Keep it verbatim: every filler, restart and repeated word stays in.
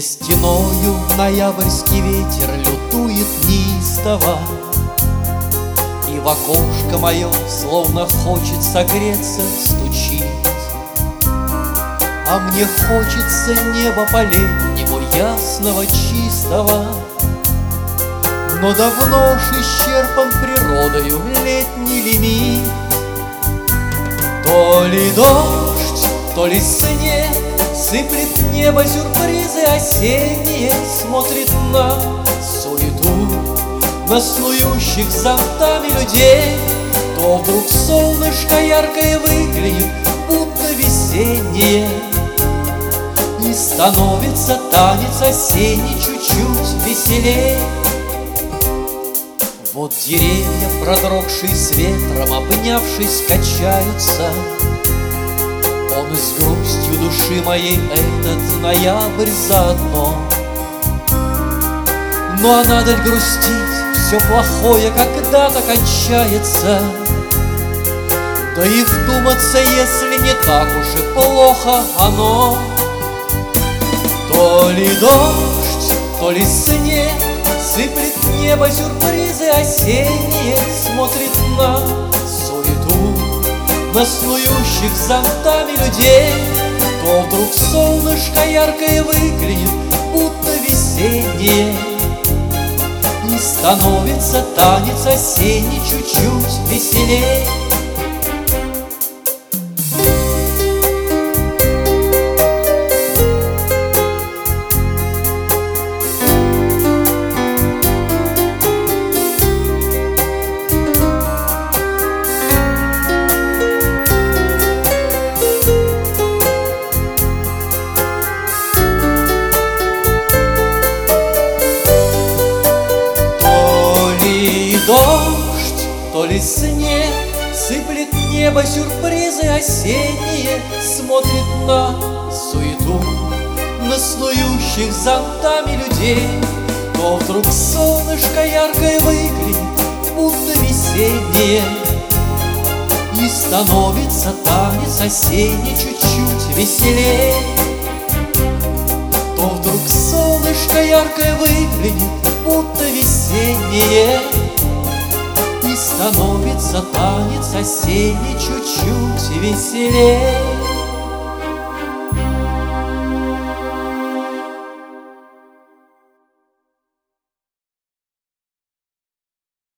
стеною ноябрьский ветер лютует неистово, и в окошко мое, словно хочет согреться, стучит. А мне хочется неба по-летнему ясного, чистого, но давно уж исчерпан природою летний лимит. То ли дождь, то ли снег сыплет небо сюрпризы осенние, смотрит на суету, на снующих зонтами людей. То вдруг солнышко яркое выглянет, будто весеннее, и становится танец осенний чуть-чуть веселей. Вот деревья, продрогшие с ветром, обнявшись, качаются. Он и с грустью души моей этот ноябрь заодно. Ну а надо ли грустить, все плохое когда-то кончается. Да и вдуматься, если не так уж и плохо оно. То ли дождь, то ли снег сыплет небо сюрпризы осенние, смотрит на суету, на снующих зонтами людей. То вдруг солнышко яркое выглянет, будто весеннее, и становится танец осенний чуть-чуть веселей. Дождь, то ли снег сыплет небо сюрпризы осенние, смотрит на суету, на снующих зонтами людей. То вдруг солнышко яркое выглянет, будто весеннее, и становится танец осенний чуть-чуть веселей. То вдруг солнышко яркое выглянет, будто весеннее, и становится танец осенний чуть-чуть веселей.